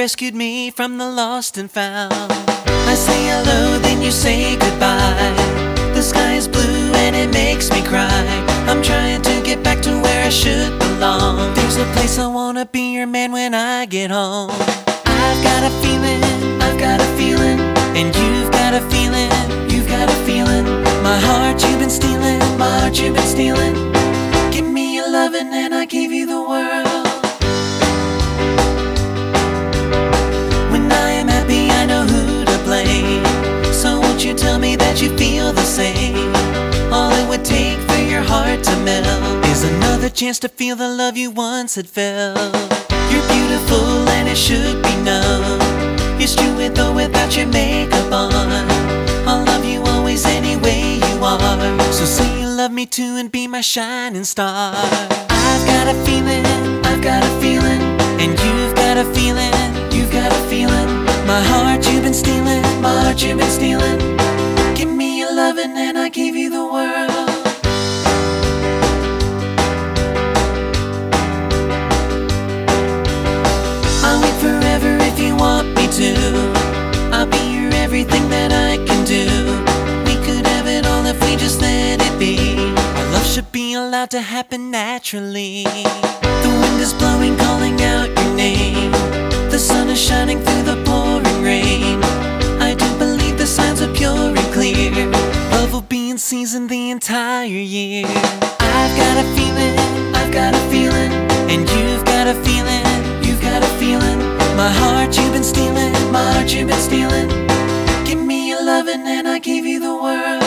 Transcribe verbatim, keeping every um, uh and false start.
rescued me from the lost and found. I say hello, then you say goodbye. The sky is blue and it makes me cry. I'm trying to get back to where I should belong. There's a place I wanna be your man when I get home. I've got a feeling, I've got a feeling, and you've got a feeling, you've got a feeling. My heart you've been stealing, my heart you've been stealing. Give me your lovin' and I give you the world. When I am happy I know who to blame. So won't you tell me that you feel the same? All it would take for your heart to melt is another chance to feel the love you once had felt. You're beautiful and it should be known. It's true it though without your makeup on. I'll love you always any way you are. So say you love me too and be my shining star. I've got a feeling, I've got a feeling, and you've got a feeling, you've got a feeling. My heart you've been stealing, my heart you've been stealing. Give me your lovin' and I give you the world. I'll wait forever if you want me to. I'll be your everything that I can do. We could have it all if we just let it be. Our love should be allowed to happen naturally. The wind is blowing, calling out your name. The sun is shining through the pouring rain. I do believe the signs are pure and clear. Love will be in season the entire year. I've got a feeling, I've got a feeling, and you've got a feeling, you've got a feeling. My heart you've been stealing, my heart you've been stealing. Give me your lovin' and I give you the world.